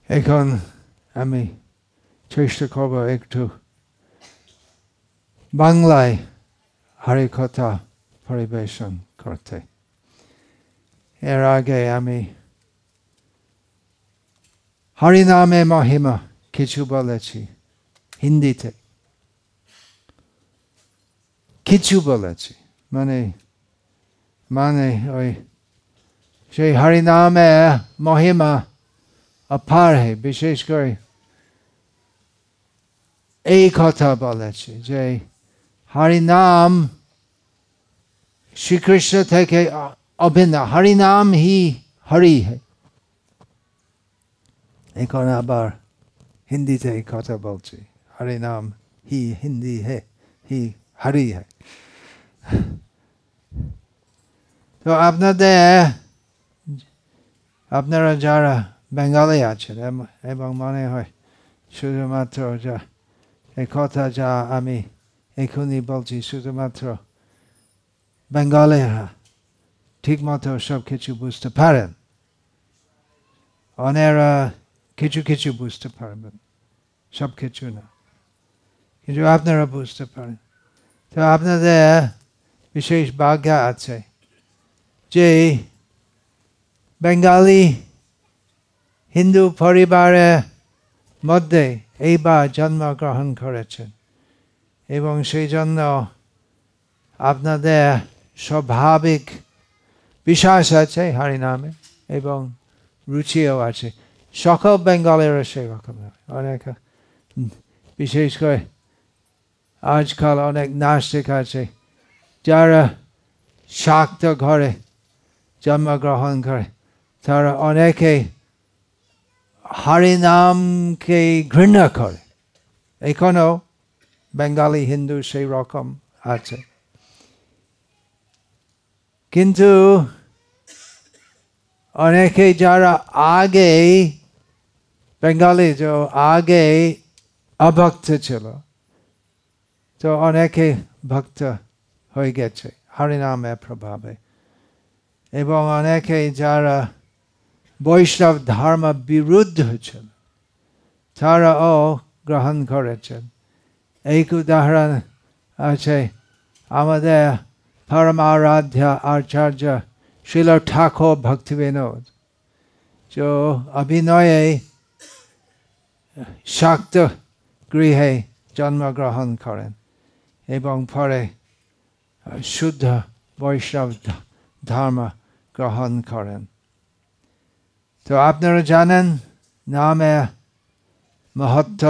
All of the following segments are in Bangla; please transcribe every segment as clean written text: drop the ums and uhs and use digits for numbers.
এখন আমি চেষ্টা করব একটু বাংলায় হরিকথা পরিবেশন করতে। এর আগে আমি হরিনামে মহিমা কিছু বলেছি হিন্দিতে, কিছু বলেছি, মানে ওই সেই হরিনামে মহিমা अपार है। विशेष कर एक कथा বলেছি যে हरि नाम श्री कृष्ण থেকে अभिन्न, हरि नाम ही हरि है। এখন আবার হিন্দিতে কথা বলছি, हरि नाम ही हिंदी है, ही हरि है। তো আপনারা যারা বেঙ্গলি আছেন এবং মনে হয় শুধুমাত্র যা এই কথা যা আমি এখনই বলছি শুধুমাত্র বেঙ্গলিরা ঠিক মতো সব কিছু বুঝতে পারেন, অনেরা কিছু কিছু বুঝতে পারবেন, সব কিছু না, কিন্তু আপনারা বুঝতে পারেন। তো আপনাদের বিশেষ ভাগ্য আছে যে বেঙ্গলি হিন্দু পরিবারের মধ্যে এইবার জন্মগ্রহণ করেছেন এবং সেই জন্য আপনাদের স্বাভাবিক বিশ্বাস আছে হরিনামে এবং রুচিও আছে। সকল বেঙ্গলেরা সেই রকম অনেক, বিশেষ করে আজকাল অনেক নাস্তিক আছে যারা শাক্ত ঘরে জন্মগ্রহণ করে, তারা অনেকে হরিনামকে ঘৃণা করে। এখনো বেঙ্গলি হিন্দু সেই রকম আছে, কিন্তু অনেকে যারা আগে বেঙ্গলি যে আগে অভক্ত ছিল, তো অনেকে ভক্ত হয়ে গেছে হরিনামের প্রভাবে, এবং অনেকে যারা বৈষ্ণব ধর্ম বিরুদ্ধ ছিল তারাও গ্রহণ করেছেন। এক উদাহরণ আছে আমাদের পরম আরাধ্য আচার্য শ্রীল ঠাকুর ভক্তিবিনোদ, যে অভিনয়ে শাক্ত গৃহে জন্মগ্রহণ করেন এবং পরে শুদ্ধ বৈষ্ণব ধর্ম গ্রহণ করেন। তো আপনারা জানেন নামের মহত্ব।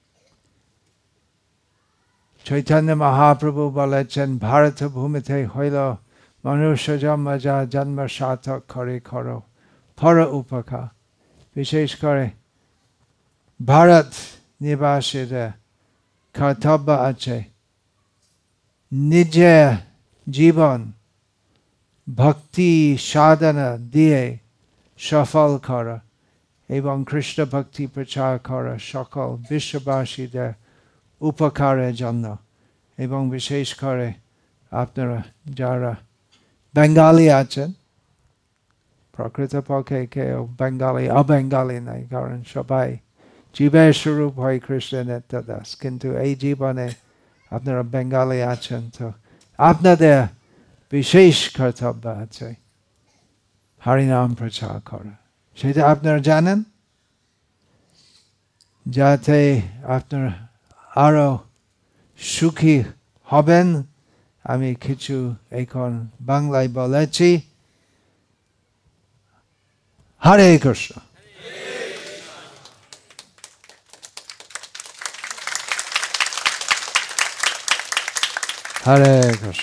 চৈতন্য মহাপ্রভু বলেছেন ভারত ভূমিতে হইল মনুষ্য জন্ম, যা জন্ম সার্থক করে করো পর উপকার। বিশেষ করে ভারত নিবাসীদের কর্তব্য আছে নিজের জীবন ভক্তি সাধনা দিয়ে সফল করা এবং কৃষ্ণ ভক্তি প্রচার করা সকল বিশ্ববাসীদের উপকারের জন্য। এবং বিশেষ করে আপনারা যারা বেঙ্গলি আছেন, প্রকৃতপক্ষে কেউ বেঙ্গলি অবেঙ্গলি নাই, কারণ সবাই জীবের স্বরূপ হয় কৃষ্ণের নেত্রদাস, কিন্তু এই জীবনে আপনারা বেঙ্গলি আছেন, তো আপনাদের বিশেষ কর্তব্য আছে হরিনাম প্রচার করা। সেটা আপনারা জানেন, যাতে আপনারা আরো সুখী হবেন। আমি কিছু এখন বাংলায় বলেছি। হরে কৃষ্ণ। হরে কৃষ্ণ।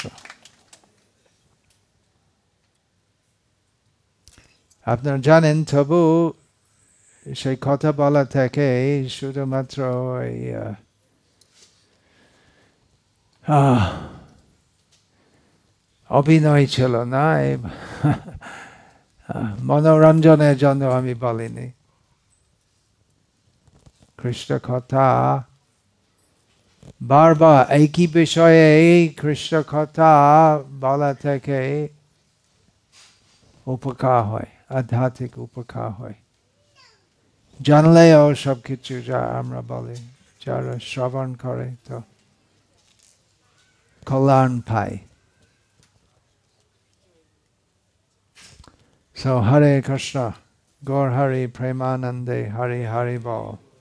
আপনারা জানেন, তবু সেই কথা বলা থেকে শুধুমাত্র অভিনয় ছিল না, মনোরঞ্জনের জন্য আমি বলিনি। কৃষ্ণ কথা বারবার একই বিষয়ে কৃষ্ণ কথা বলা থেকে উপকার হয়, আধ্যাত্মিক উপকার হয়। জানলেও সব কিছু যা আমরা বলি, যারা শ্রবণ করে তো কল্যাণ পায়। So Hare Krishna, Gaur Hari Premanande, Hari Hari Bol.